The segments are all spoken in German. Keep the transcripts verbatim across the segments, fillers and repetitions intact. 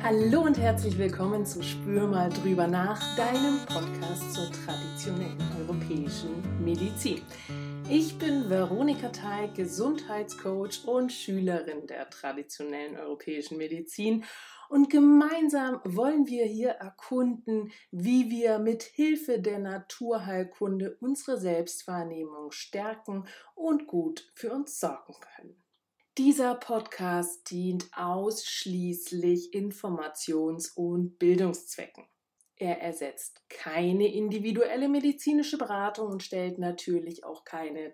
Hallo und herzlich willkommen zu Spür mal drüber nach, deinem Podcast zur traditionellen europäischen Medizin. Ich bin Veronika Teig, Gesundheitscoach und Schülerin der traditionellen europäischen Medizin und gemeinsam wollen wir hier erkunden, wie wir mit Hilfe der Naturheilkunde unsere Selbstwahrnehmung stärken und gut für uns sorgen können. Dieser Podcast dient ausschließlich Informations- und Bildungszwecken. Er ersetzt keine individuelle medizinische Beratung und stellt natürlich auch keine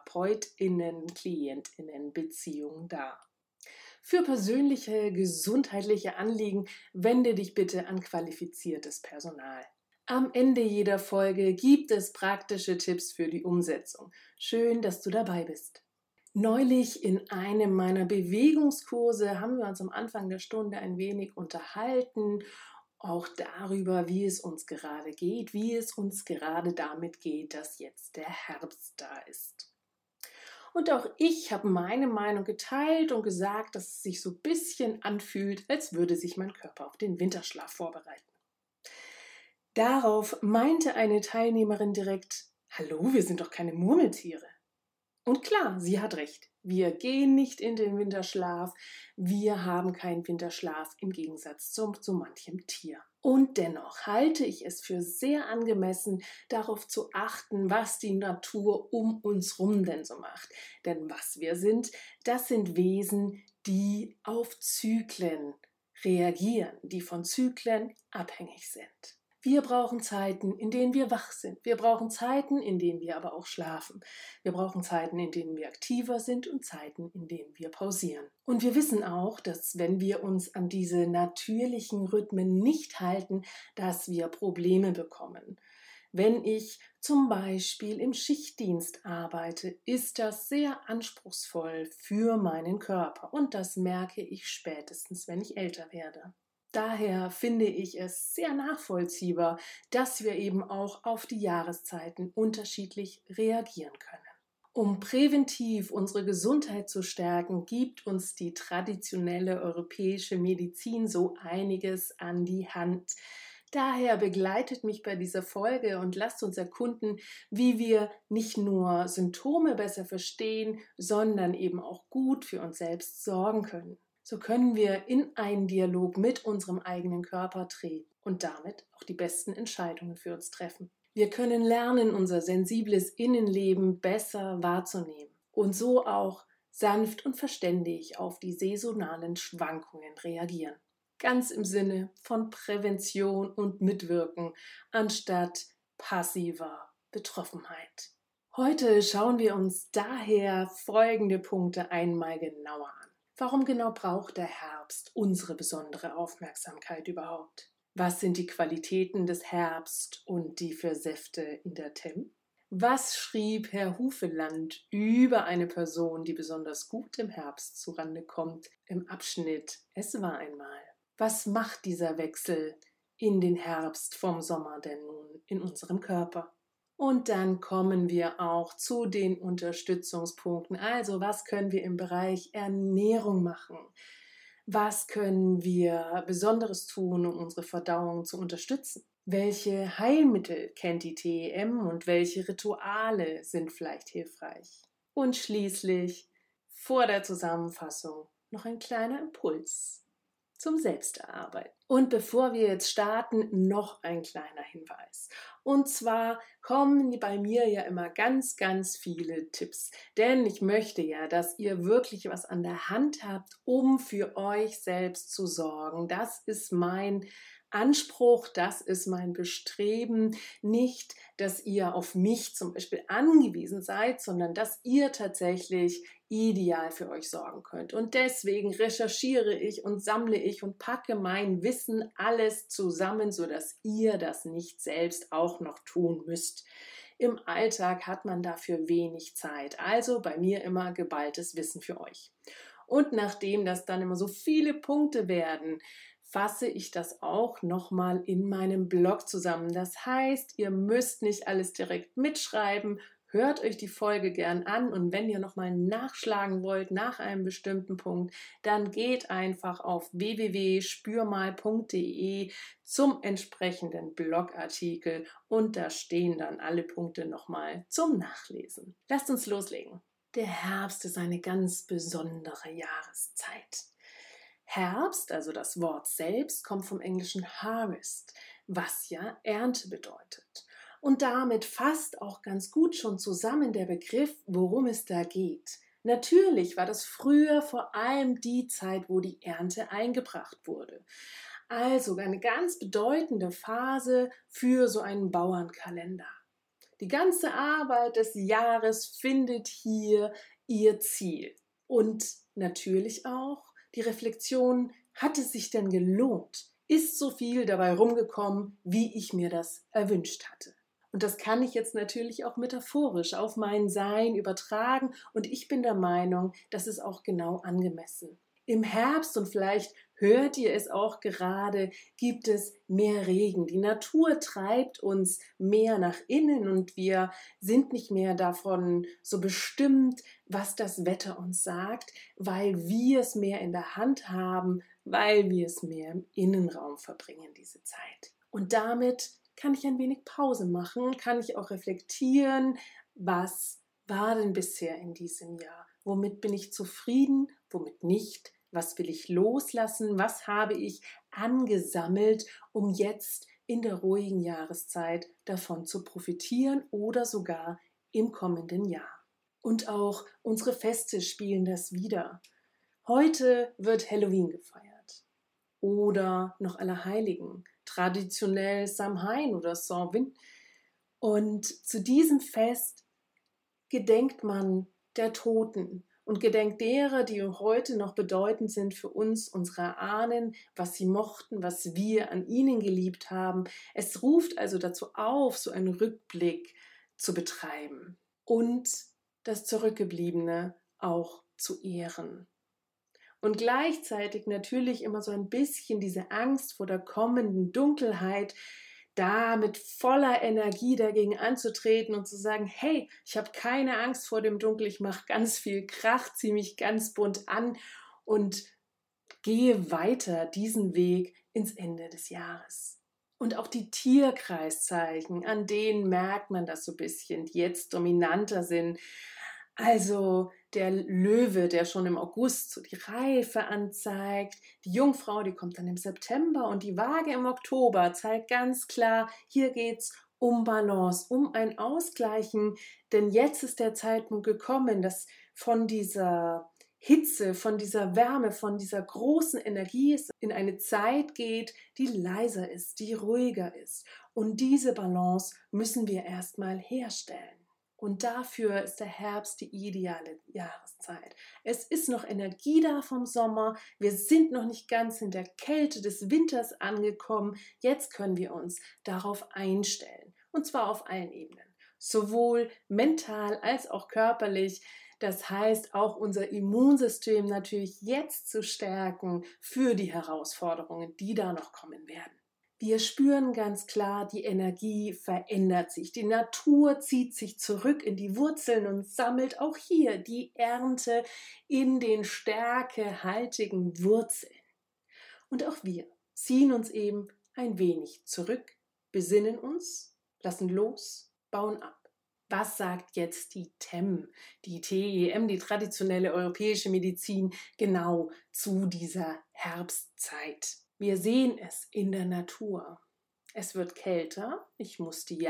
TherapeutInnen-Klientinnen-Beziehung dar. Für persönliche gesundheitliche Anliegen wende dich bitte an qualifiziertes Personal. Am Ende jeder Folge gibt es praktische Tipps für die Umsetzung. Schön, dass du dabei bist. Neulich in einem meiner Bewegungskurse haben wir uns am Anfang der Stunde ein wenig unterhalten, auch darüber, wie es uns gerade geht, wie es uns gerade damit geht, dass jetzt der Herbst da ist. Und auch ich habe meine Meinung geteilt und gesagt, dass es sich so ein bisschen anfühlt, als würde sich mein Körper auf den Winterschlaf vorbereiten. Darauf meinte eine Teilnehmerin direkt: Hallo, wir sind doch keine Murmeltiere. Und klar, sie hat recht. Wir gehen nicht in den Winterschlaf. Wir haben keinen Winterschlaf im Gegensatz zu, zu manchem Tier. Und dennoch halte ich es für sehr angemessen, darauf zu achten, was die Natur um uns rum denn so macht. Denn was wir sind, das sind Wesen, die auf Zyklen reagieren, die von Zyklen abhängig sind. Wir brauchen Zeiten, in denen wir wach sind. Wir brauchen Zeiten, in denen wir aber auch schlafen. Wir brauchen Zeiten, in denen wir aktiver sind und Zeiten, in denen wir pausieren. Und wir wissen auch, dass wenn wir uns an diese natürlichen Rhythmen nicht halten, dass wir Probleme bekommen. Wenn ich zum Beispiel im Schichtdienst arbeite, ist das sehr anspruchsvoll für meinen Körper. Und das merke ich spätestens, wenn ich älter werde. Daher finde ich es sehr nachvollziehbar, dass wir eben auch auf die Jahreszeiten unterschiedlich reagieren können. Um präventiv unsere Gesundheit zu stärken, gibt uns die traditionelle europäische Medizin so einiges an die Hand. Daher begleitet mich bei dieser Folge und lasst uns erkunden, wie wir nicht nur Symptome besser verstehen, sondern eben auch gut für uns selbst sorgen können. So können wir in einen Dialog mit unserem eigenen Körper treten und damit auch die besten Entscheidungen für uns treffen. Wir können lernen, unser sensibles Innenleben besser wahrzunehmen und so auch sanft und verständig auf die saisonalen Schwankungen reagieren. Ganz im Sinne von Prävention und Mitwirken anstatt passiver Betroffenheit. Heute schauen wir uns daher folgende Punkte einmal genauer an. Warum genau braucht der Herbst unsere besondere Aufmerksamkeit überhaupt? Was sind die Qualitäten des Herbst und die für Säfte in der Themm? Was schrieb Herr Hufeland über eine Person, die besonders gut im Herbst zurande kommt, im Abschnitt Es war einmal? Was macht dieser Wechsel in den Herbst vom Sommer denn nun in unserem Körper? Und dann kommen wir auch zu den Unterstützungspunkten. Also, was können wir im Bereich Ernährung machen? Was können wir Besonderes tun, um unsere Verdauung zu unterstützen? Welche Heilmittel kennt die T E M und welche Rituale sind vielleicht hilfreich? Und schließlich vor der Zusammenfassung noch ein kleiner Impuls zum Selbsterarbeiten. Und bevor wir jetzt starten, noch ein kleiner Hinweis. Und zwar kommen bei mir ja immer ganz, ganz viele Tipps. Denn ich möchte ja, dass ihr wirklich was an der Hand habt, um für euch selbst zu sorgen. Das ist mein Anspruch, das ist mein Bestreben. Nicht, dass ihr auf mich zum Beispiel angewiesen seid, sondern dass ihr tatsächlich ideal für euch sorgen könnt. Und deswegen recherchiere ich und sammle ich und packe mein Wissen alles zusammen, sodass ihr das nicht selbst auch noch tun müsst. Im Alltag hat man dafür wenig Zeit. Also bei mir immer geballtes Wissen für euch. Und nachdem das dann immer so viele Punkte werden, fasse ich das auch nochmal in meinem Blog zusammen. Das heißt, ihr müsst nicht alles direkt mitschreiben, hört euch die Folge gern an und wenn ihr nochmal nachschlagen wollt nach einem bestimmten Punkt, dann geht einfach auf w w w punkt spürmal punkt de zum entsprechenden Blogartikel und da stehen dann alle Punkte nochmal zum Nachlesen. Lasst uns loslegen. Der Herbst ist eine ganz besondere Jahreszeit. Herbst, also das Wort selbst, kommt vom englischen Harvest, was ja Ernte bedeutet. Und damit fasst auch ganz gut schon zusammen der Begriff, worum es da geht. Natürlich war das früher vor allem die Zeit, wo die Ernte eingebracht wurde. Also eine ganz bedeutende Phase für so einen Bauernkalender. Die ganze Arbeit des Jahres findet hier ihr Ziel. Und natürlich auch die Reflexion, hat es sich denn gelohnt? Ist so viel dabei rumgekommen, wie ich mir das erwünscht hatte? Und das kann ich jetzt natürlich auch metaphorisch auf mein Sein übertragen und ich bin der Meinung, das ist auch genau angemessen. Im Herbst, und vielleicht hört ihr es auch gerade, gibt es mehr Regen. Die Natur treibt uns mehr nach innen und wir sind nicht mehr davon so bestimmt, was das Wetter uns sagt, weil wir es mehr in der Hand haben, weil wir es mehr im Innenraum verbringen, diese Zeit. Und damit kann ich ein wenig Pause machen, kann ich auch reflektieren, was war denn bisher in diesem Jahr? Womit bin ich zufrieden, womit nicht? Was will ich loslassen? Was habe ich angesammelt, um jetzt in der ruhigen Jahreszeit davon zu profitieren oder sogar im kommenden Jahr? Und auch unsere Feste spielen das wider. Heute wird Halloween gefeiert oder noch Allerheiligen, traditionell Samhain oder Samhain. Und zu diesem Fest gedenkt man der Toten und gedenkt derer, die heute noch bedeutend sind für uns, unsere Ahnen, was sie mochten, was wir an ihnen geliebt haben. Es ruft also dazu auf, so einen Rückblick zu betreiben und das Zurückgebliebene auch zu ehren. Und gleichzeitig natürlich immer so ein bisschen diese Angst vor der kommenden Dunkelheit, da mit voller Energie dagegen anzutreten und zu sagen, hey, ich habe keine Angst vor dem Dunkel, ich mache ganz viel Krach, ziehe mich ganz bunt an und gehe weiter diesen Weg ins Ende des Jahres. Und auch die Tierkreiszeichen, an denen merkt man das so ein bisschen, die jetzt dominanter sind. Also der Löwe, der schon im August so die Reife anzeigt, die Jungfrau, die kommt dann im September und die Waage im Oktober zeigt ganz klar, hier geht's um Balance, um ein Ausgleichen, denn jetzt ist der Zeitpunkt gekommen, dass von dieser Hitze, von dieser Wärme, von dieser großen Energie in eine Zeit geht, die leiser ist, die ruhiger ist. Und diese Balance müssen wir erstmal herstellen. Und dafür ist der Herbst die ideale Jahreszeit. Es ist noch Energie da vom Sommer. Wir sind noch nicht ganz in der Kälte des Winters angekommen. Jetzt können wir uns darauf einstellen. Und zwar auf allen Ebenen. Sowohl mental als auch körperlich. Das heißt, auch unser Immunsystem natürlich jetzt zu stärken für die Herausforderungen, die da noch kommen werden. Wir spüren ganz klar, die Energie verändert sich. Die Natur zieht sich zurück in die Wurzeln und sammelt auch hier die Ernte in den stärkehaltigen Wurzeln. Und auch wir ziehen uns eben ein wenig zurück, besinnen uns, lassen los, bauen ab. Was sagt jetzt die T E M, die T E M, die traditionelle europäische Medizin, genau zu dieser Herbstzeit? Wir sehen es in der Natur. Es wird kälter. Ich muss die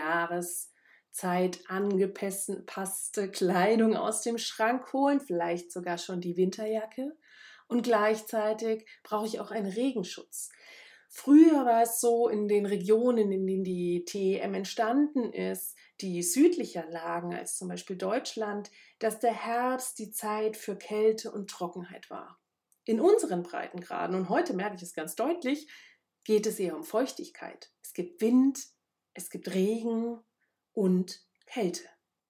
Jahreszeit angepasste Kleidung aus dem Schrank holen, vielleicht sogar schon die Winterjacke. Und gleichzeitig brauche ich auch einen Regenschutz. Früher war es so in den Regionen, in denen die T E M entstanden ist, die südlicher lagen als zum Beispiel Deutschland, dass der Herbst die Zeit für Kälte und Trockenheit war. In unseren Breitengraden, und heute merke ich es ganz deutlich, geht es eher um Feuchtigkeit. Es gibt Wind, es gibt Regen und Kälte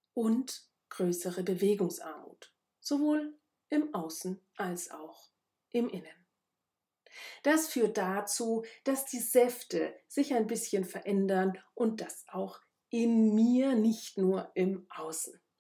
und größere Bewegungsarmut, sowohl im Außen als auch im Innen. Das führt dazu, dass die Säfte sich ein bisschen verändern und das auch in mir, nicht nur im Außen.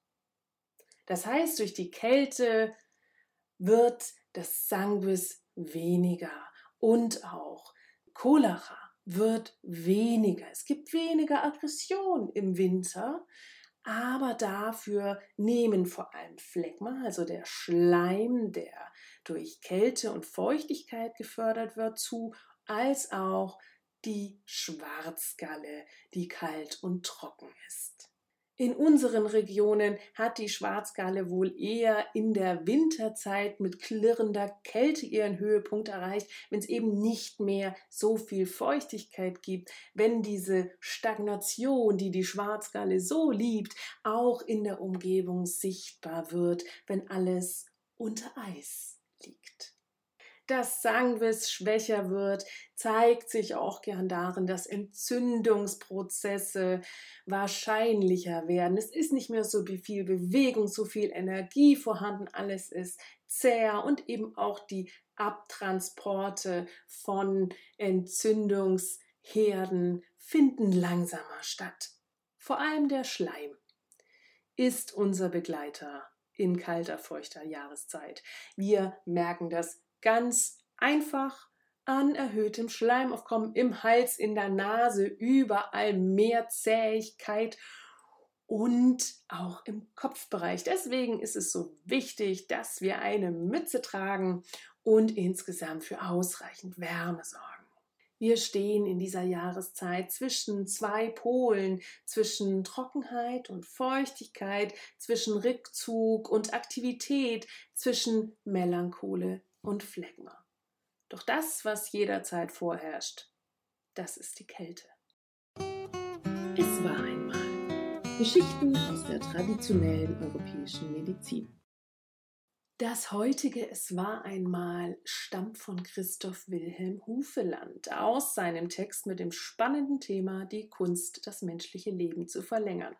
Das heißt, durch die Kälte wird das Sanguis weniger und auch Cholera wird weniger. Es gibt weniger Aggression im Winter, aber dafür nehmen vor allem Phlegma, also der Schleim, der durch Kälte und Feuchtigkeit gefördert wird, zu, als auch die Schwarzgalle, die kalt und trocken ist. In unseren Regionen hat die Schwarzgalle wohl eher in der Winterzeit mit klirrender Kälte ihren Höhepunkt erreicht, wenn es eben nicht mehr so viel Feuchtigkeit gibt, wenn diese Stagnation, die die Schwarzgalle so liebt, auch in der Umgebung sichtbar wird, wenn alles unter Eis liegt. Dass Sanguis schwächer wird, zeigt sich auch gern darin, dass Entzündungsprozesse wahrscheinlicher werden. Es ist nicht mehr so viel Bewegung, so viel Energie vorhanden, alles ist zäher und eben auch die Abtransporte von Entzündungsherden finden langsamer statt. Vor allem der Schleim ist unser Begleiter in kalter, feuchter Jahreszeit. Wir merken das ganz einfach an erhöhtem Schleimaufkommen im Hals, in der Nase, überall mehr Zähigkeit und auch im Kopfbereich. Deswegen ist es so wichtig, dass wir eine Mütze tragen und insgesamt für ausreichend Wärme sorgen. Wir stehen in dieser Jahreszeit zwischen zwei Polen, zwischen Trockenheit und Feuchtigkeit, zwischen Rückzug und Aktivität, zwischen Melanchole und Phlegma. Doch das, was jederzeit vorherrscht, das ist die Kälte. Es war einmal. Geschichten aus der traditionellen europäischen Medizin. Das heutige Es war einmal stammt von Christoph Wilhelm Hufeland aus seinem Text mit dem spannenden Thema Die Kunst, das menschliche Leben zu verlängern.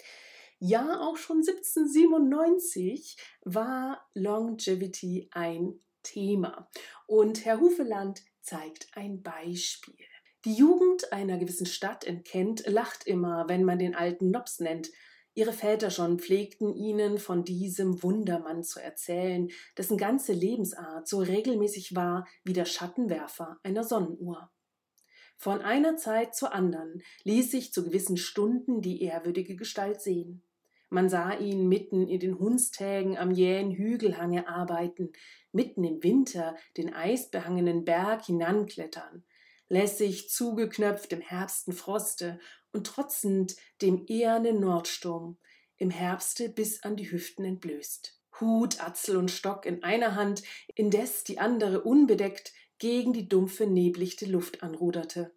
Ja, auch schon siebzehnhundertsiebenundneunzig war Longevity ein Thema. Und Herr Hufeland zeigt ein Beispiel. Die Jugend einer gewissen Stadt in Kent lacht immer, wenn man den alten Nops nennt. Ihre Väter schon pflegten ihnen von diesem Wundermann zu erzählen, dessen ganze Lebensart so regelmäßig war wie der Schattenwerfer einer Sonnenuhr. Von einer Zeit zur anderen ließ sich zu gewissen Stunden die ehrwürdige Gestalt sehen. Man sah ihn mitten in den Hundstägen am jähen Hügelhange arbeiten, mitten im Winter den eisbehangenen Berg hinanklettern, lässig zugeknöpft im Herbsten Froste und trotzend dem ehernen Nordsturm, im Herbste bis an die Hüften entblößt. Hut, Atzel und Stock in einer Hand, indes die andere unbedeckt gegen die dumpfe, neblichte Luft anruderte.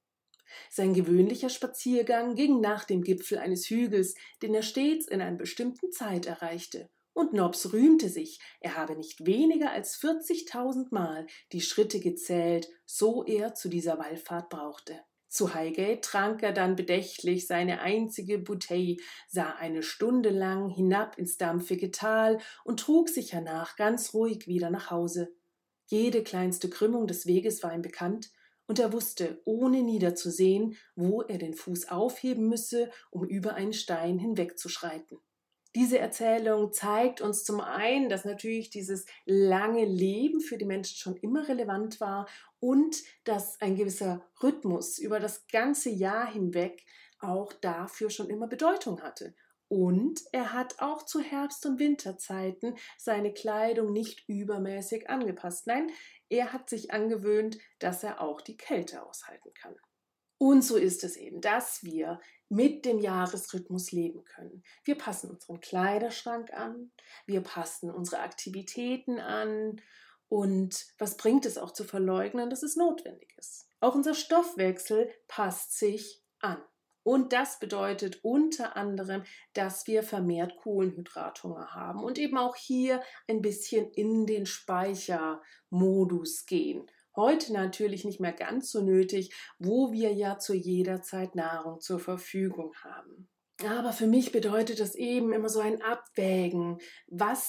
Sein gewöhnlicher Spaziergang ging nach dem Gipfel eines Hügels, den er stets in einer bestimmten Zeit erreichte, und Nobs rühmte sich, er habe nicht weniger als vierzigtausend Mal die Schritte gezählt, so er zu dieser Wallfahrt brauchte. Zu Highgate trank er dann bedächtlich seine einzige Bouteille, sah eine Stunde lang hinab ins dampfige Tal und trug sich hernach ganz ruhig wieder nach Hause. Jede kleinste Krümmung des Weges war ihm bekannt, und er wusste, ohne niederzusehen, wo er den Fuß aufheben müsse, um über einen Stein hinwegzuschreiten. Diese Erzählung zeigt uns zum einen, dass natürlich dieses lange Leben für die Menschen schon immer relevant war und dass ein gewisser Rhythmus über das ganze Jahr hinweg auch dafür schon immer Bedeutung hatte. Und er hat auch zu Herbst- und Winterzeiten seine Kleidung nicht übermäßig angepasst. Nein, er hat sich angewöhnt, dass er auch die Kälte aushalten kann. Und so ist es eben, dass wir mit dem Jahresrhythmus leben können. Wir passen unseren Kleiderschrank an, wir passen unsere Aktivitäten an und was bringt es auch zu verleugnen, dass es notwendig ist. Auch unser Stoffwechsel passt sich an. Und das bedeutet unter anderem, dass wir vermehrt Kohlenhydrathunger haben und eben auch hier ein bisschen in den Speichermodus gehen. Heute natürlich nicht mehr ganz so nötig, wo wir ja zu jeder Zeit Nahrung zur Verfügung haben. Aber für mich bedeutet das eben immer so ein Abwägen. Was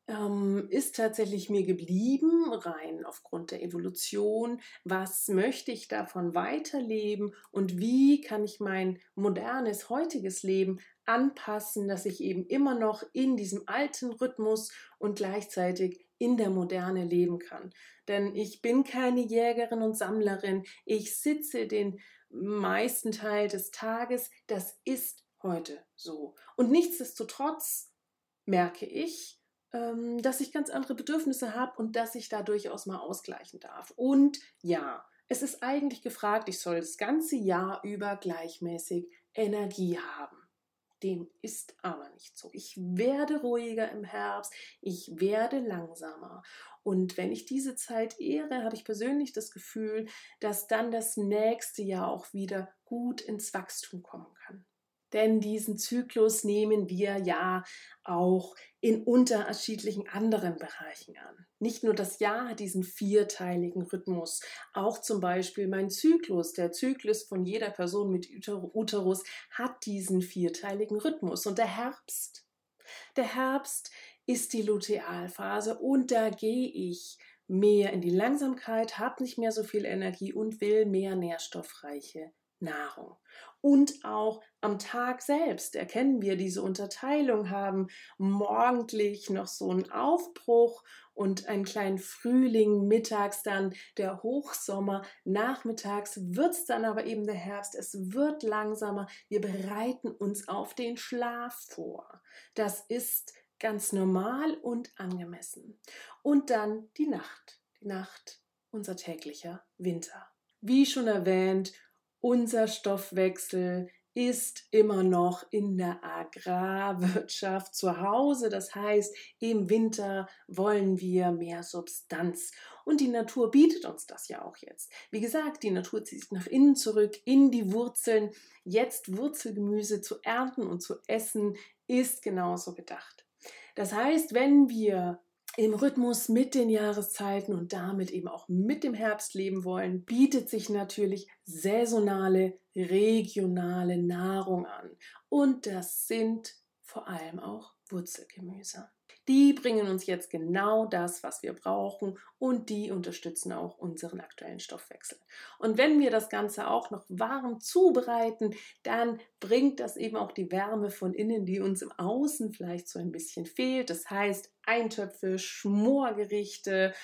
ähm, ist tatsächlich mir geblieben, rein aufgrund der Evolution. Was möchte ich davon weiterleben und wie kann ich mein modernes, heutiges Leben anpassen, dass ich eben immer noch in diesem alten Rhythmus und gleichzeitig in der Moderne leben kann. Denn ich bin keine Jägerin und Sammlerin. Ich sitze den meisten Teil des Tages. Das ist heute so. Und nichtsdestotrotz merke ich, ähm, dass ich ganz andere Bedürfnisse habe und dass ich da durchaus mal ausgleichen darf. Und ja, es ist eigentlich gefragt, ich soll das ganze Jahr über gleichmäßig Energie haben. Dem ist aber nicht so. Ich werde ruhiger im Herbst, ich werde langsamer. Und wenn ich diese Zeit ehre, habe ich persönlich das Gefühl, dass dann das nächste Jahr auch wieder gut ins Wachstum kommen kann. Denn diesen Zyklus nehmen wir ja auch in unterschiedlichen anderen Bereichen an. Nicht nur das Jahr hat diesen vierteiligen Rhythmus, auch zum Beispiel mein Zyklus, der Zyklus von jeder Person mit Uterus hat diesen vierteiligen Rhythmus. Und der Herbst, der Herbst ist die Lutealphase und da gehe ich mehr in die Langsamkeit, habe nicht mehr so viel Energie und will mehr nährstoffreiche Nahrung. Und auch am Tag selbst erkennen wir diese Unterteilung, haben morgendlich noch so einen Aufbruch und einen kleinen Frühling, mittags dann der Hochsommer, nachmittags wird es dann aber eben der Herbst, es wird langsamer, wir bereiten uns auf den Schlaf vor. Das ist ganz normal und angemessen. Und dann die Nacht, die Nacht, unser täglicher Winter. Wie schon erwähnt, unser Stoffwechsel ist immer noch in der Agrarwirtschaft zu Hause. Das heißt, im Winter wollen wir mehr Substanz. Und die Natur bietet uns das ja auch jetzt. Wie gesagt, die Natur zieht sich nach innen zurück, in die Wurzeln. Jetzt Wurzelgemüse zu ernten und zu essen, ist genauso gedacht. Das heißt, wenn wir im Rhythmus mit den Jahreszeiten und damit eben auch mit dem Herbst leben wollen, bietet sich natürlich saisonale, regionale Nahrung an. Und das sind vor allem auch Wurzelgemüse. Die bringen uns jetzt genau das, was wir brauchen und die unterstützen auch unseren aktuellen Stoffwechsel. Und wenn wir das Ganze auch noch warm zubereiten, dann bringt das eben auch die Wärme von innen, die uns im Außen vielleicht so ein bisschen fehlt. Das heißt Eintöpfe, Schmorgerichte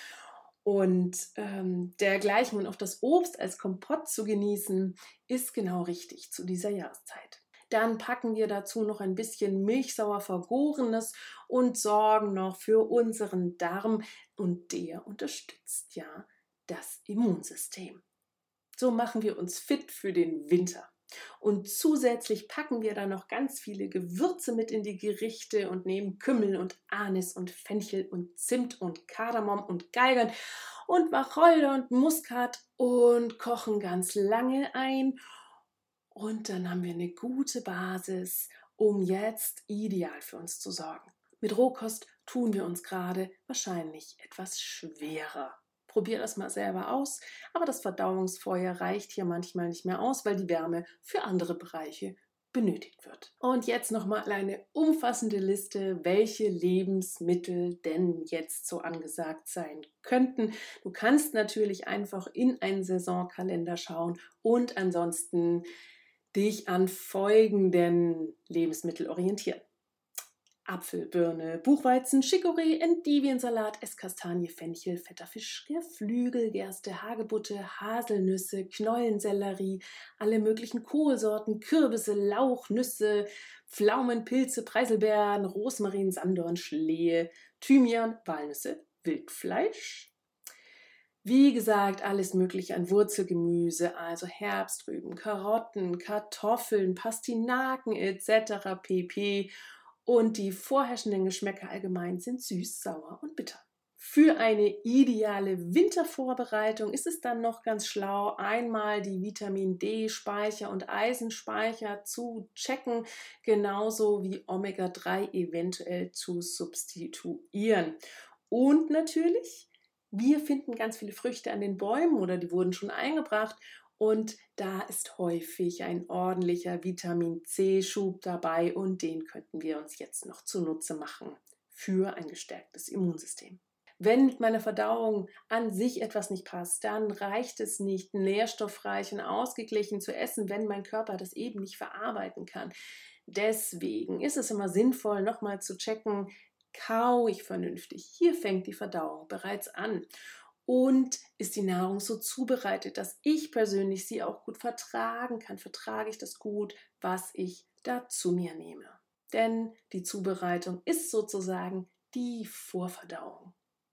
und ähm, dergleichen und auch das Obst als Kompott zu genießen, ist genau richtig zu dieser Jahreszeit. Dann packen wir dazu noch ein bisschen milchsauer Vergorenes und sorgen noch für unseren Darm und der unterstützt ja das Immunsystem. So machen wir uns fit für den Winter. Und zusätzlich packen wir da noch ganz viele Gewürze mit in die Gerichte und nehmen Kümmel und Anis und Fenchel und Zimt und Kardamom und Galgern und Wacholder und Muskat und kochen ganz lange ein. Und dann haben wir eine gute Basis, um jetzt ideal für uns zu sorgen. Mit Rohkost tun wir uns gerade wahrscheinlich etwas schwerer. Probier das mal selber aus, aber das Verdauungsfeuer reicht hier manchmal nicht mehr aus, weil die Wärme für andere Bereiche benötigt wird. Und jetzt nochmal eine umfassende Liste, welche Lebensmittel denn jetzt so angesagt sein könnten. Du kannst natürlich einfach in einen Saisonkalender schauen und ansonsten dich an folgenden Lebensmitteln orientieren. Apfel, Birne, Buchweizen, Chicorée, Endiviensalat, Esskastanie, Fenchel, fetter Fisch, Geflügel, Gerste, Hagebutte, Haselnüsse, Knollensellerie, alle möglichen Kohlsorten, Kürbisse, Lauch, Nüsse, Pflaumen, Pilze, Preiselbeeren, Rosmarin, Sanddorn, Schlehe, Thymian, Walnüsse, Wildfleisch. Wie gesagt, alles Mögliche an Wurzelgemüse, also Herbstrüben, Karotten, Kartoffeln, Pastinaken et cetera pp. Und die vorherrschenden Geschmäcker allgemein sind süß, sauer und bitter. Für eine ideale Wintervorbereitung ist es dann noch ganz schlau, einmal die Vitamin D-Speicher und Eisenspeicher zu checken, genauso wie Omega drei eventuell zu substituieren. Und natürlich, wir finden ganz viele Früchte an den Bäumen oder die wurden schon eingebracht und da ist häufig ein ordentlicher Vitamin C-Schub dabei und den könnten wir uns jetzt noch zunutze machen für ein gestärktes Immunsystem. Wenn mit meiner Verdauung an sich etwas nicht passt, dann reicht es nicht, nährstoffreich und ausgeglichen zu essen, wenn mein Körper das eben nicht verarbeiten kann. Deswegen ist es immer sinnvoll, nochmal zu checken, kaue ich vernünftig? Hier fängt die Verdauung bereits an. Und ist die Nahrung so zubereitet, dass ich persönlich sie auch gut vertragen kann? Vertrage ich das gut, was ich da zu mir nehme? Denn die Zubereitung ist sozusagen die Vorverdauung.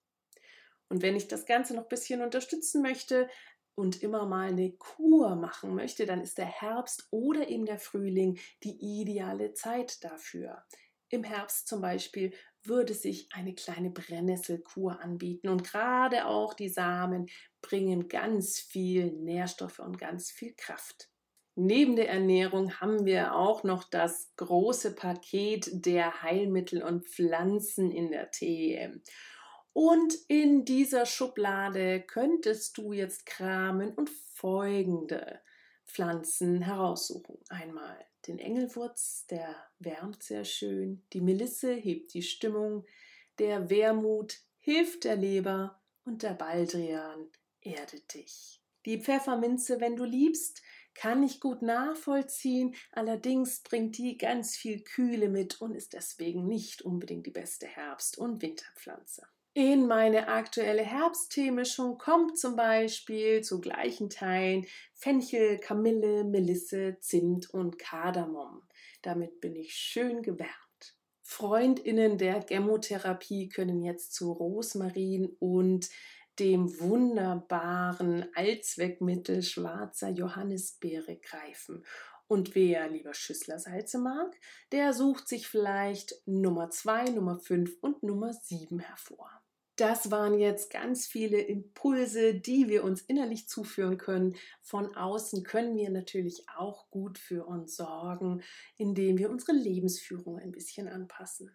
Und wenn ich das Ganze noch ein bisschen unterstützen möchte und immer mal eine Kur machen möchte, dann ist der Herbst oder eben der Frühling die ideale Zeit dafür. Im Herbst zum Beispiel würde sich eine kleine Brennnesselkur anbieten und gerade auch die Samen bringen ganz viel Nährstoffe und ganz viel Kraft. Neben der Ernährung haben wir auch noch das große Paket der Heilmittel und Pflanzen in der T E M. Und in dieser Schublade könntest du jetzt kramen und folgende Pflanzen heraussuchen. Einmal den Engelwurz, der wärmt sehr schön, die Melisse hebt die Stimmung, der Wermut hilft der Leber und der Baldrian erdet dich. Die Pfefferminze, wenn du liebst, kann ich gut nachvollziehen, allerdings bringt die ganz viel Kühle mit und ist deswegen nicht unbedingt die beste Herbst- und Winterpflanze. In meine aktuelle Herbstteemischung kommt zum Beispiel zu gleichen Teilen Fenchel, Kamille, Melisse, Zimt und Kardamom. Damit bin ich schön gewärmt. FreundInnen der Chemotherapie können jetzt zu Rosmarin und dem wunderbaren Allzweckmittel schwarzer Johannisbeere greifen. Und wer lieber Schüsslersalze mag, der sucht sich vielleicht Nummer zwei, Nummer fünf und Nummer sieben hervor. Das waren jetzt ganz viele Impulse, die wir uns innerlich zuführen können. Von außen können wir natürlich auch gut für uns sorgen, indem wir unsere Lebensführung ein bisschen anpassen.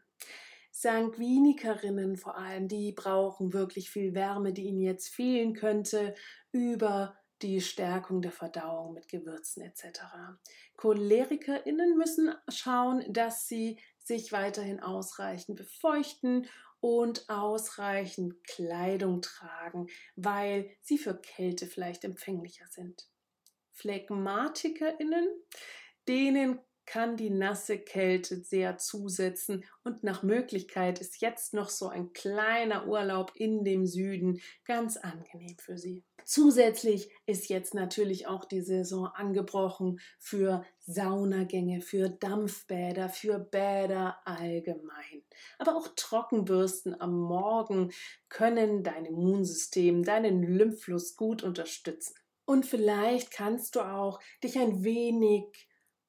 Sanguinikerinnen vor allem, die brauchen wirklich viel Wärme, die ihnen jetzt fehlen könnte, über die Stärkung der Verdauung mit Gewürzen et cetera. CholerikerInnen müssen schauen, dass sie sich weiterhin ausreichend befeuchten und ausreichend Kleidung tragen, weil sie für Kälte vielleicht empfänglicher sind. PhlegmatikerInnen, denen kann die nasse Kälte sehr zusetzen und nach Möglichkeit ist jetzt noch so ein kleiner Urlaub in dem Süden ganz angenehm für sie. Zusätzlich ist jetzt natürlich auch die Saison angebrochen für Saunagänge, für Dampfbäder, für Bäder allgemein. Aber auch Trockenbürsten am Morgen können dein Immunsystem, deinen Lymphfluss gut unterstützen. Und vielleicht kannst du auch dich ein wenig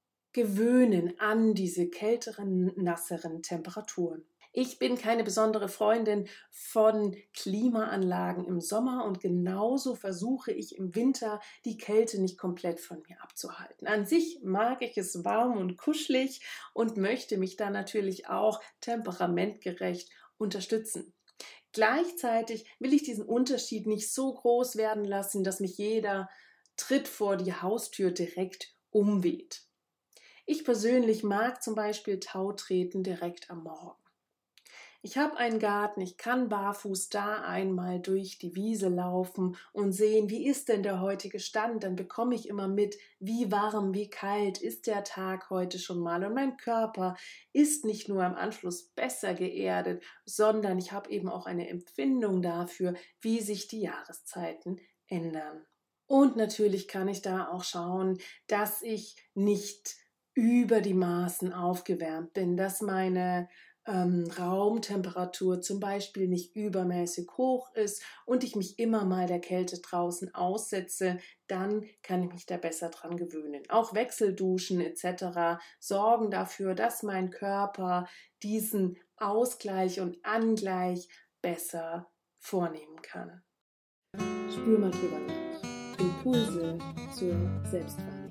gewöhnen an diese kälteren, nasseren Temperaturen. Ich bin keine besondere Freundin von Klimaanlagen im Sommer und genauso versuche ich im Winter die Kälte nicht komplett von mir abzuhalten. An sich mag ich es warm und kuschelig und möchte mich da natürlich auch temperamentgerecht unterstützen. Gleichzeitig will ich diesen Unterschied nicht so groß werden lassen, dass mich jeder Tritt vor die Haustür direkt umweht. Ich persönlich mag zum Beispiel Tautreten direkt am Morgen. Ich habe einen Garten, ich kann barfuß da einmal durch die Wiese laufen und sehen, wie ist denn der heutige Stand. Dann bekomme ich immer mit, wie warm, wie kalt ist der Tag heute schon mal. Und mein Körper ist nicht nur im Anschluss besser geerdet, sondern ich habe eben auch eine Empfindung dafür, wie sich die Jahreszeiten ändern. Und natürlich kann ich da auch schauen, dass ich nicht über die Maßen aufgewärmt bin, dass meine ähm, Raumtemperatur zum Beispiel nicht übermäßig hoch ist und ich mich immer mal der Kälte draußen aussetze, dann kann ich mich da besser dran gewöhnen. Auch Wechselduschen et cetera sorgen dafür, dass mein Körper diesen Ausgleich und Angleich besser vornehmen kann. Spür mal drüber nach. Impulse zur Selbstwahrnehmung.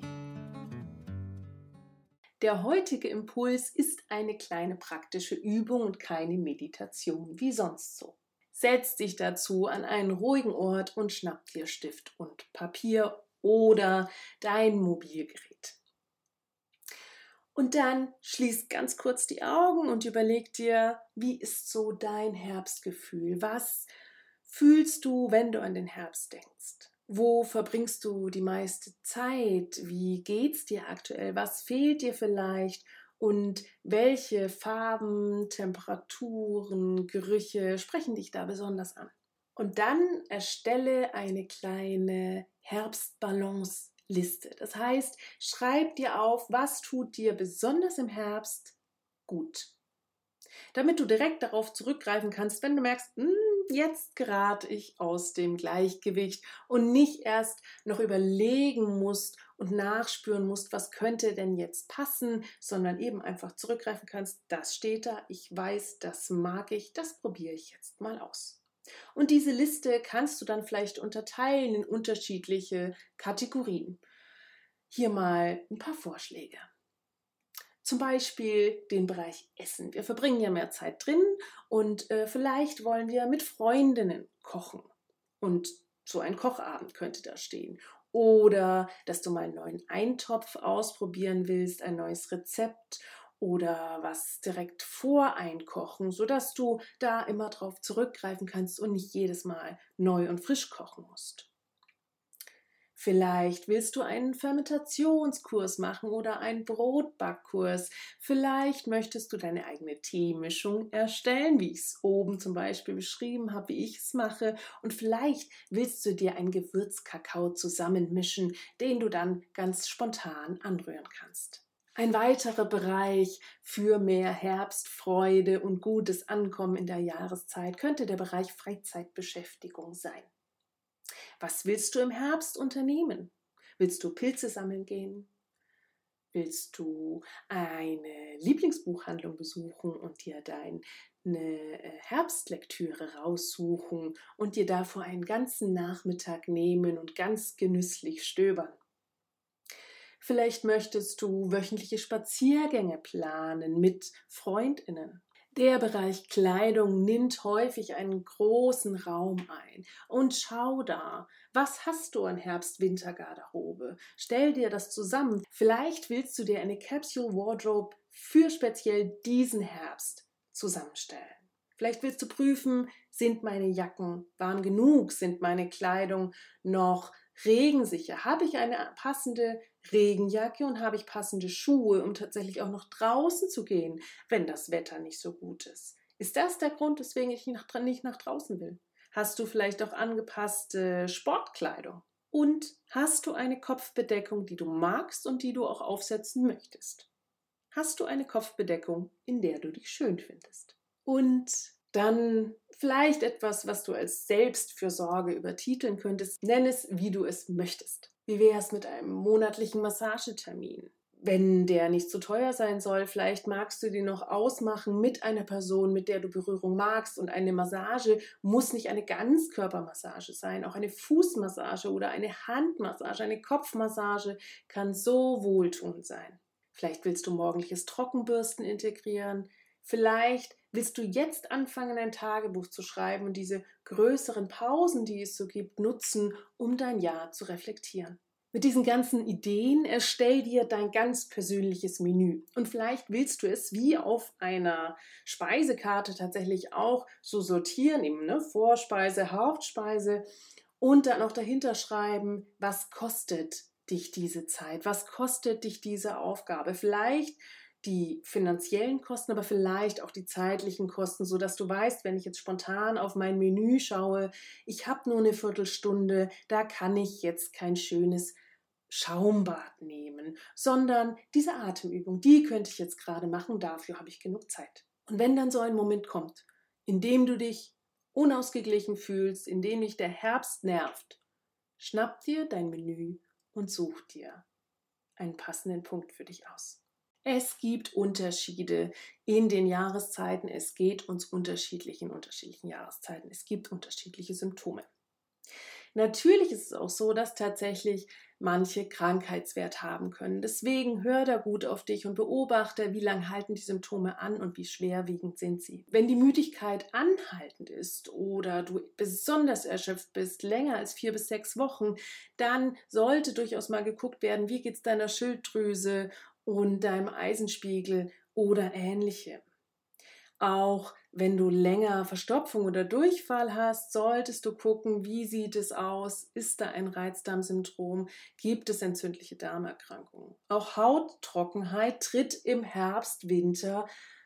Der heutige Impuls ist eine kleine praktische Übung und keine Meditation wie sonst so. Setz dich dazu an einen ruhigen Ort und schnapp dir Stift und Papier oder dein Mobilgerät. Und dann schließ ganz kurz die Augen und überleg dir, wie ist so dein Herbstgefühl? Was fühlst du, wenn du an den Herbst denkst? Wo verbringst du die meiste Zeit? Wie geht's dir aktuell? Was fehlt dir vielleicht? Und welche Farben, Temperaturen, Gerüche sprechen dich da besonders an? Und dann erstelle eine kleine Herbstbalance-Liste. Das heißt, schreib dir auf, was tut dir besonders im Herbst gut. Damit du direkt darauf zurückgreifen kannst, wenn du merkst, jetzt gerate ich aus dem Gleichgewicht und nicht erst noch überlegen musst und nachspüren musst, was könnte denn jetzt passen, sondern eben einfach zurückgreifen kannst, das steht da, ich weiß, das mag ich, das probiere ich jetzt mal aus. Und diese Liste kannst du dann vielleicht unterteilen in unterschiedliche Kategorien. Hier mal ein paar Vorschläge. Zum Beispiel den Bereich Essen. Wir verbringen ja mehr Zeit drin und äh, vielleicht wollen wir mit Freundinnen kochen. Und so ein Kochabend könnte da stehen. Oder dass du mal einen neuen Eintopf ausprobieren willst, ein neues Rezept oder was direkt voreinkochen, sodass du da immer drauf zurückgreifen kannst und nicht jedes Mal neu und frisch kochen musst. Vielleicht willst du einen Fermentationskurs machen oder einen Brotbackkurs. Vielleicht möchtest du deine eigene Teemischung erstellen, wie ich es oben zum Beispiel beschrieben habe, wie ich es mache. Und vielleicht willst du dir einen Gewürzkakao zusammenmischen, den du dann ganz spontan anrühren kannst. Ein weiterer Bereich für mehr Herbstfreude und gutes Ankommen in der Jahreszeit könnte der Bereich Freizeitbeschäftigung sein. Was willst du im Herbst unternehmen? Willst du Pilze sammeln gehen? Willst du eine Lieblingsbuchhandlung besuchen und dir deine Herbstlektüre raussuchen und dir davor einen ganzen Nachmittag nehmen und ganz genüsslich stöbern? Vielleicht möchtest du wöchentliche Spaziergänge planen mit FreundInnen. Der Bereich Kleidung nimmt häufig einen großen Raum ein. Und schau da, was hast du an Herbst-Winter-Garderobe? Stell dir das zusammen. Vielleicht willst du dir eine Capsule Wardrobe für speziell diesen Herbst zusammenstellen. Vielleicht willst du prüfen, sind meine Jacken warm genug? Sind meine Kleidung noch regensicher? Habe ich eine passende Regenjacke und habe ich passende Schuhe, um tatsächlich auch noch draußen zu gehen, wenn das Wetter nicht so gut ist? Ist das der Grund, weswegen ich nicht nach, nicht nach draußen will? Hast du vielleicht auch angepasste Sportkleidung? Und hast du eine Kopfbedeckung, die du magst und die du auch aufsetzen möchtest? Hast du eine Kopfbedeckung, in der du dich schön findest? Und dann vielleicht etwas, was du als Selbstfürsorge übertiteln könntest. Nenn es, wie du es möchtest. Wie wäre es mit einem monatlichen Massagetermin? Wenn der nicht zu teuer sein soll, vielleicht magst du den noch ausmachen mit einer Person, mit der du Berührung magst. Und eine Massage muss nicht eine Ganzkörpermassage sein. Auch eine Fußmassage oder eine Handmassage, eine Kopfmassage kann so wohltuend sein. Vielleicht willst du morgendliches Trockenbürsten integrieren. Vielleicht willst du jetzt anfangen, ein Tagebuch zu schreiben und diese größeren Pausen, die es so gibt, nutzen, um dein Jahr zu reflektieren. Mit diesen ganzen Ideen erstell dir dein ganz persönliches Menü. Und vielleicht willst du es wie auf einer Speisekarte tatsächlich auch so sortieren, eben ne? Vorspeise, Hauptspeise und dann auch dahinter schreiben, was kostet dich diese Zeit, was kostet dich diese Aufgabe. Vielleicht die finanziellen Kosten, aber vielleicht auch die zeitlichen Kosten, sodass du weißt, wenn ich jetzt spontan auf mein Menü schaue, ich habe nur eine Viertelstunde, da kann ich jetzt kein schönes Schaumbad nehmen, sondern diese Atemübung, die könnte ich jetzt gerade machen, dafür habe ich genug Zeit. Und wenn dann so ein Moment kommt, in dem du dich unausgeglichen fühlst, in dem dich der Herbst nervt, schnapp dir dein Menü und such dir einen passenden Punkt für dich aus. Es gibt Unterschiede in den Jahreszeiten. Es geht uns unterschiedlich in unterschiedlichen Jahreszeiten. Es gibt unterschiedliche Symptome. Natürlich ist es auch so, dass tatsächlich manche Krankheitswert haben können. Deswegen hör da gut auf dich und beobachte, wie lange halten die Symptome an und wie schwerwiegend sind sie. Wenn die Müdigkeit anhaltend ist oder du besonders erschöpft bist, länger als vier bis sechs Wochen, dann sollte durchaus mal geguckt werden, wie geht es deiner Schilddrüse und deinem Eisenspiegel oder ähnlichem. Auch wenn du länger Verstopfung oder Durchfall hast, solltest du gucken, wie sieht es aus? Ist da ein Reizdarmsyndrom? Gibt es entzündliche Darmerkrankungen? Auch Hauttrockenheit tritt im Herbst, Winter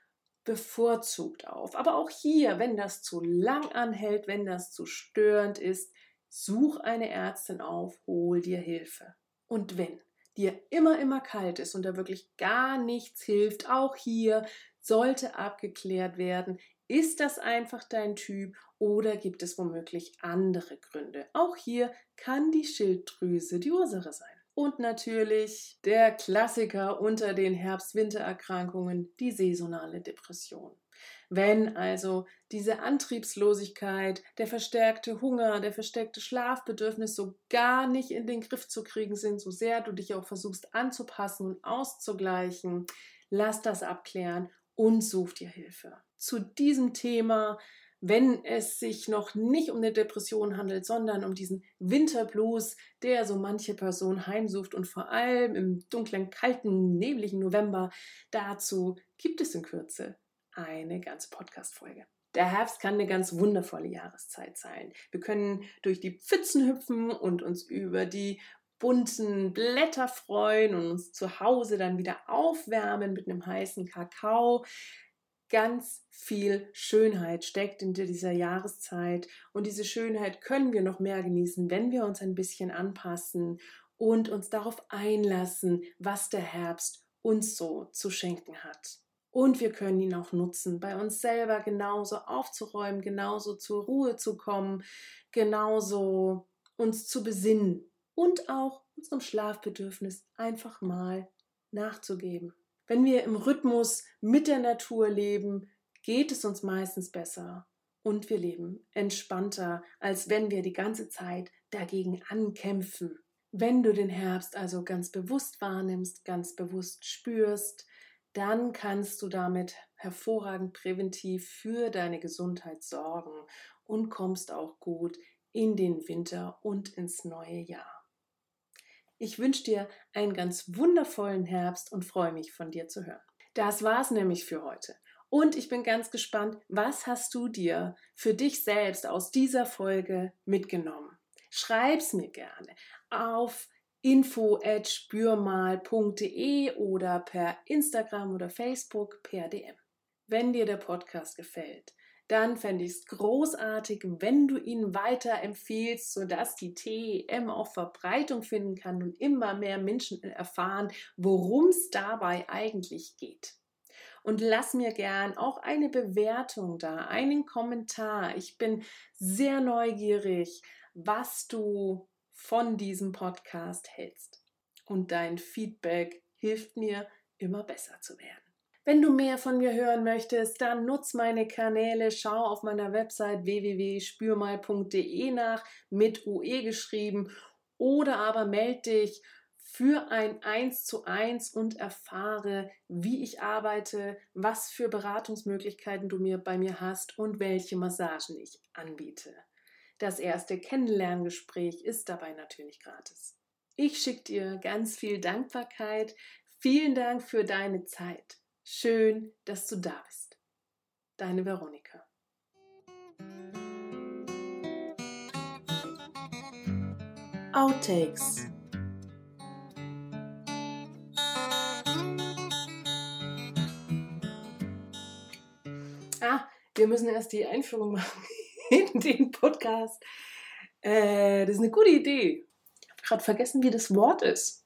bevorzugt auf. Aber auch hier, wenn das zu lang anhält, wenn das zu störend ist, such eine Ärztin auf, hol dir Hilfe. Und wenn dir immer, immer kalt ist und da wirklich gar nichts hilft, auch hier sollte abgeklärt werden, ist das einfach dein Typ oder gibt es womöglich andere Gründe? Auch hier kann die Schilddrüse die Ursache sein. Und natürlich der Klassiker unter den Herbst-Winter-Erkrankungen, die saisonale Depression. Wenn also diese Antriebslosigkeit, der verstärkte Hunger, der verstärkte Schlafbedürfnis so gar nicht in den Griff zu kriegen sind, so sehr du dich auch versuchst anzupassen und auszugleichen, lass das abklären und such dir Hilfe. Zu diesem Thema, wenn es sich noch nicht um eine Depression handelt, sondern um diesen Winterblues, der so manche Person heimsucht und vor allem im dunklen, kalten, nebligen November, dazu gibt es in Kürze eine ganze Podcast-Folge. Der Herbst kann eine ganz wundervolle Jahreszeit sein. Wir können durch die Pfützen hüpfen und uns über die bunten Blätter freuen und uns zu Hause dann wieder aufwärmen mit einem heißen Kakao. Ganz viel Schönheit steckt in dieser Jahreszeit und diese Schönheit können wir noch mehr genießen, wenn wir uns ein bisschen anpassen und uns darauf einlassen, was der Herbst uns so zu schenken hat. Und wir können ihn auch nutzen, bei uns selber genauso aufzuräumen, genauso zur Ruhe zu kommen, genauso uns zu besinnen und auch unserem Schlafbedürfnis einfach mal nachzugeben. Wenn wir im Rhythmus mit der Natur leben, geht es uns meistens besser und wir leben entspannter, als wenn wir die ganze Zeit dagegen ankämpfen. Wenn du den Herbst also ganz bewusst wahrnimmst, ganz bewusst spürst, dann kannst du damit hervorragend präventiv für deine Gesundheit sorgen und kommst auch gut in den Winter und ins neue Jahr. Ich wünsche dir einen ganz wundervollen Herbst und freue mich, von dir zu hören. Das war's nämlich für heute. Und ich bin ganz gespannt, was hast du dir für dich selbst aus dieser Folge mitgenommen? Schreib's mir gerne auf info at spürmal punkt de oder per Instagram oder Facebook per D M. Wenn dir der Podcast gefällt, dann fände ich es großartig, wenn du ihn weiterempfiehlst, sodass die T E M auch Verbreitung finden kann und immer mehr Menschen erfahren, worum es dabei eigentlich geht. Und lass mir gern auch eine Bewertung da, einen Kommentar. Ich bin sehr neugierig, was du von diesem Podcast hältst. Und dein Feedback hilft mir, immer besser zu werden. Wenn du mehr von mir hören möchtest, dann nutz meine Kanäle, schau auf meiner Website w w w punkt spürmal punkt de nach, mit U E geschrieben, oder aber melde dich für ein eins zu eins und erfahre, wie ich arbeite, was für Beratungsmöglichkeiten du mir bei mir hast und welche Massagen ich anbiete. Das erste Kennenlerngespräch ist dabei natürlich gratis. Ich schicke dir ganz viel Dankbarkeit. Vielen Dank für deine Zeit. Schön, dass du da bist. Deine Veronika. Outtakes. Ah, wir müssen erst die Einführung machen in den Podcast. Äh, das ist eine gute Idee. Ich habe gerade vergessen, wie das Wort ist.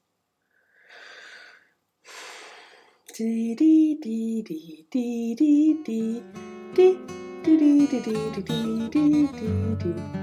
Die, die, die, die, die, die, die, die, die, die, die, die, die, die, die.